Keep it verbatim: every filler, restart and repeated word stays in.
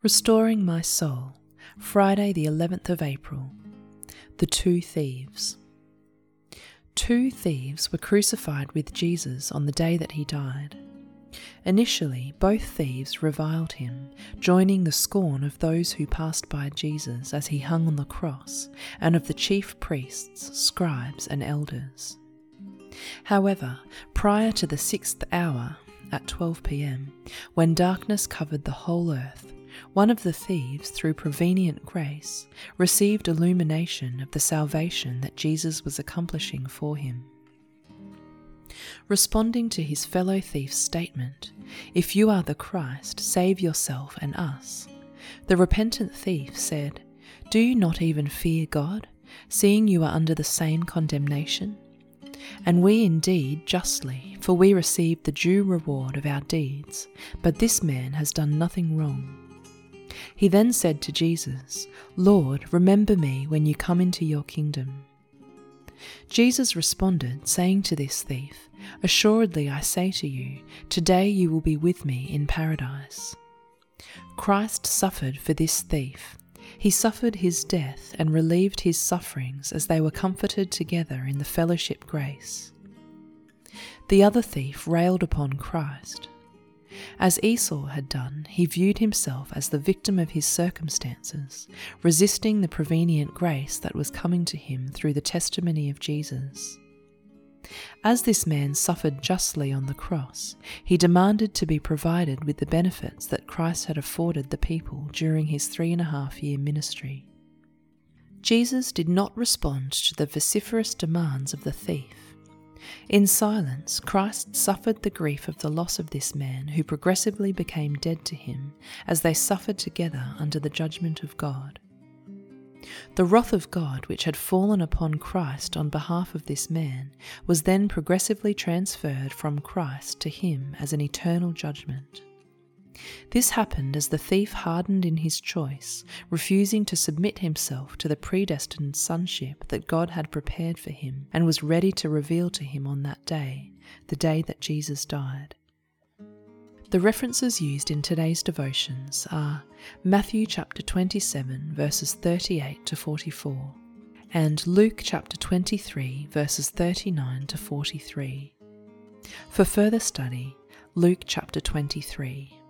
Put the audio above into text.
Restoring My Soul, Friday the eleventh of April. The Two Thieves. Two thieves were crucified with Jesus on the day that he died. Initially, both thieves reviled him, joining the scorn of those who passed by Jesus as he hung on the cross, and of the chief priests, scribes, and elders. However, prior to the sixth hour, at twelve p m, when darkness covered the whole earth, one of the thieves, through prevenient grace, received illumination of the salvation that Jesus was accomplishing for him. Responding to his fellow thief's statement, "If you are the Christ, save yourself and us," the repentant thief said, "Do you not even fear God, seeing you are under the same condemnation? And we indeed justly, for we receive the due reward of our deeds, but this man has done nothing wrong." He then said to Jesus, "Lord, remember me when you come into your kingdom." Jesus responded, saying to this thief, "Assuredly I say to you, today you will be with me in paradise." Christ suffered for this thief. He suffered his death and relieved his sufferings as they were comforted together in the fellowship grace. The other thief railed upon Christ. As Esau had done, he viewed himself as the victim of his circumstances, resisting the prevenient grace that was coming to him through the testimony of Jesus. As this man suffered justly on the cross, he demanded to be provided with the benefits that Christ had afforded the people during his three and a half year ministry. Jesus did not respond to the vociferous demands of the thief. In silence, Christ suffered the grief of the loss of this man who progressively became dead to him as they suffered together under the judgment of God. The wrath of God, which had fallen upon Christ on behalf of this man, was then progressively transferred from Christ to him as an eternal judgment. This happened as the thief hardened in his choice, refusing to submit himself to the predestined sonship that God had prepared for him and was ready to reveal to him on that day, the day that Jesus died. The references used in today's devotions are Matthew chapter twenty-seven verses thirty-eight to forty-four and Luke chapter twenty-three verses thirty-nine to forty-three. For further study, Luke chapter twenty-three.